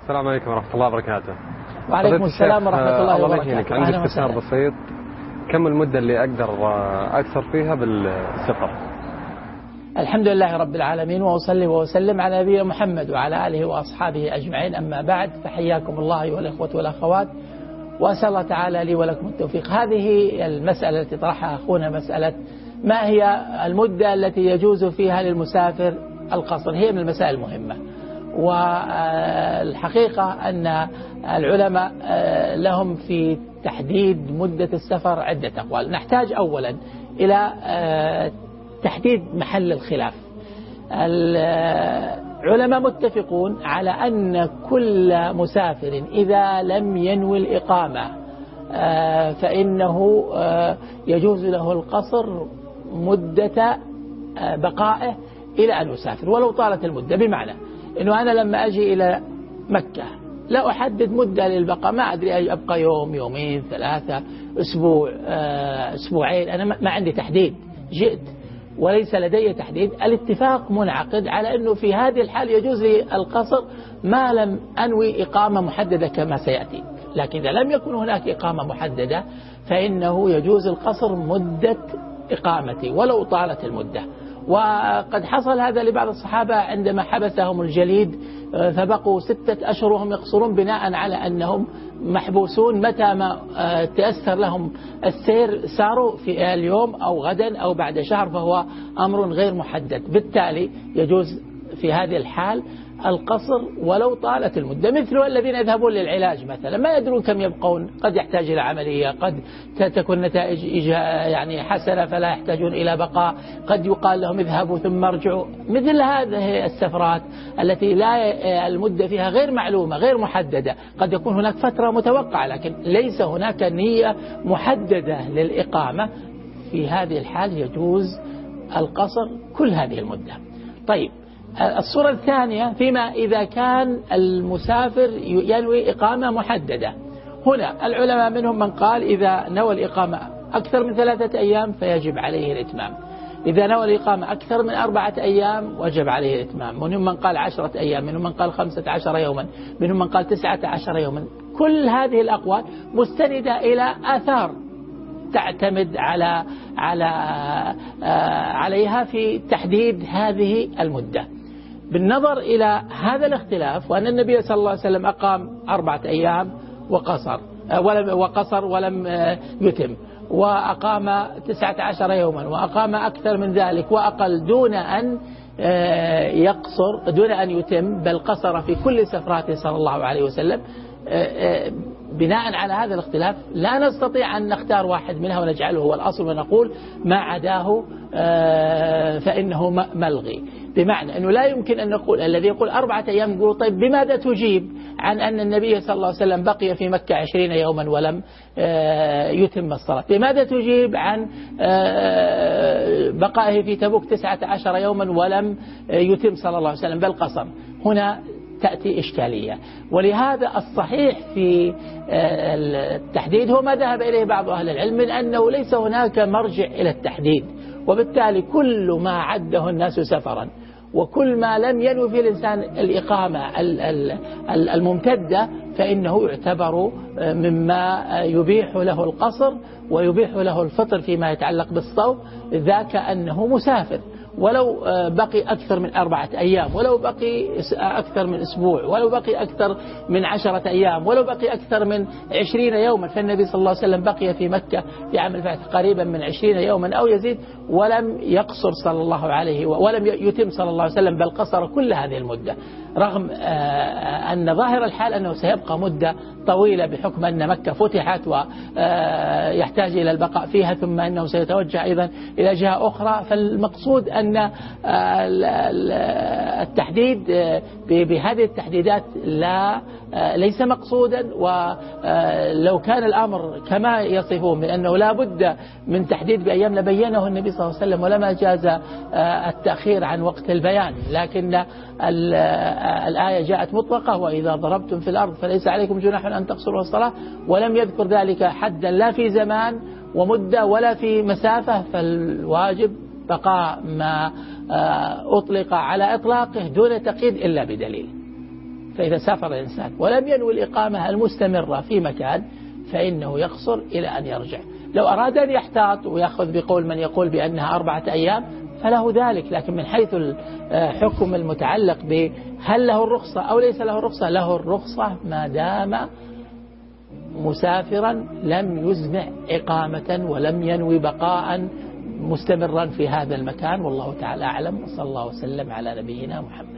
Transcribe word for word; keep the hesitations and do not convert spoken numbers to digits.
السلام عليكم ورحمة الله وبركاته. وعليكم السلام ورحمة الله وبركاته. عندي استفسار بسيط، كم المدة اللي أقدر أكثر فيها بالسفر؟ الحمد لله رب العالمين، وأصلي وأسلم على نبينا محمد وعلى آله وأصحابه أجمعين، أما بعد، فحياكم الله أيها الإخوة والأخوات، وأسأل الله تعالى لي ولكم التوفيق. هذه المسألة التي طرحها أخونا، مسألة ما هي المدة التي يجوز فيها للمسافر القصر، هي من المسائل المهمة. والحقيقة أن العلماء لهم في تحديد مدة السفر عدة أقوال. نحتاج أولا إلى تحديد محل الخلاف. العلماء متفقون على أن كل مسافر إذا لم ينوي الإقامة فإنه يجوز له القصر مدة بقائه إلى أن يسافر ولو طالت المدة. بمعنى أنه أنا لما أجي إلى مكة لا أحدد مدة للبقاء، ما أدري أبقى يوم، يومين، ثلاثة، أسبوع، أسبوعين، أنا ما عندي تحديد، جئت وليس لدي تحديد. الاتفاق منعقد على أنه في هذه الحال يجوز لي القصر ما لم أنوي إقامة محددة كما سيأتي. لكن إذا لم يكن هناك إقامة محددة فإنه يجوز القصر مدة إقامتي ولو طالت المدة. وقد حصل هذا لبعض الصحابة عندما حبسهم الجليد فبقوا ستة أشهر وهم يقصرون، بناء على أنهم محبوسون، متى ما تيسر لهم السير ساروا في اليوم أو غدا أو بعد شهر، فهو أمر غير محدد. بالتالي يجوز في هذه الحال القصر ولو طالت المدة. مثل الذين يذهبون للعلاج مثلا ما يدرون كم يبقون، قد يحتاج إلى عملية، قد تكون نتائج يعني حسنة فلا يحتاجون إلى بقاء، قد يقال لهم اذهبوا ثم ارجعوا. مثل هذه السفرات التي لا المدة فيها غير معلومة غير محددة، قد يكون هناك فترة متوقعة لكن ليس هناك نية محددة للإقامة، في هذه الحال يجوز القصر كل هذه المدة. طيب، الصورة الثانية فيما إذا كان المسافر ينوي إقامة محددة. هنا العلماء منهم من قال إذا نوى الإقامة أكثر من ثلاثة أيام فيجب عليه الإتمام، إذا نوى الإقامة أكثر من أربعة أيام وجب عليه الإتمام، منهم من قال عشرة أيام، منهم من قال خمسة عشر يوما، منهم من قال تسعة عشر يوما. كل هذه الأقوال مستندة إلى آثار تعتمد على على عليها في تحديد هذه المدة. بالنظر إلى هذا الاختلاف، وأن النبي صلى الله عليه وسلم أقام أربعة أيام وقصر ولم وقصر ولم يتم، وأقام تسعة عشر يوما، وأقام أكثر من ذلك وأقل دون أن يقصر دون أن يتم، بل قصر في كل سفراته صلى الله عليه وسلم. بناء على هذا الاختلاف لا نستطيع أن نختار واحد منها ونجعله هو الأصل ونقول ما عداه فإنه ملغي. بمعنى أنه لا يمكن أن نقول الذي يقول أربعة أيام نقول طيب بماذا تجيب عن أن النبي صلى الله عليه وسلم بقي في مكة عشرين يوما ولم يتم الصلاة؟ بماذا تجيب عن بقائه في تبوك تسعة عشر يوما ولم يتم صلى الله عليه وسلم بل قصر؟ هنا تأتي إشكالية. ولهذا الصحيح في التحديد هو ما ذهب إليه بعض أهل العلم من أنه ليس هناك مرجع إلى التحديد، وبالتالي كل ما عده الناس سفرا وكل ما لم ينوي في الإنسان الإقامة الممتدة فإنه يعتبر مما يبيح له القصر ويبيح له الفطر فيما يتعلق بالصوم، ذاك أنه مسافر، ولو بقي أكثر من أربعة أيام، ولو بقي أكثر من أسبوع، ولو بقي أكثر من عشرة أيام، ولو بقي أكثر من عشرين يوما. فالنبي صلى الله عليه وسلم بقي في مكة في عام الفتح قريبا من عشرين يوما أو يزيد ولم يقصر صلى الله عليه ولم يتم صلى الله عليه وسلم بل قصر كل هذه المدة، رغم أن ظاهر الحال أنه سيبقى مدة طويلة بحكم أن مكة فتحت ويحتاج إلى البقاء فيها، ثم أنه سيتوجه أيضا إلى جهة أخرى. فالمقصود أن التحديد بهذه التحديدات لا ليس مقصودا، ولو كان الأمر كما يصفون من أنه لا بد من تحديد بأيام لبينه النبي صلى الله عليه وسلم ولما جاز التأخير عن وقت البيان. لكن الآية جاءت مطلقة وإذا ضربتم في الأرض فليس عليكم جناح أن تقصروا الصلاة، ولم يذكر ذلك حدا لا في زمان ومدة ولا في مسافة، فالواجب بقاء ما أطلق على إطلاقه دون تقييد إلا بدليل. فإذا سافر الإنسان ولم ينوي الإقامة المستمرة في مكان فإنه يقصر إلى أن يرجع. لو أراد أن يحتاط ويأخذ بقول من يقول بأنها أربعة أيام فله ذلك، لكن من حيث الحكم المتعلق بهل له الرخصة أو ليس له الرخصة، له الرخصة ما دام مسافرا لم يزمع إقامة ولم ينوي بقاء مستمرا في هذا المكان. والله تعالى أعلم، وصلى الله وسلم على نبينا محمد.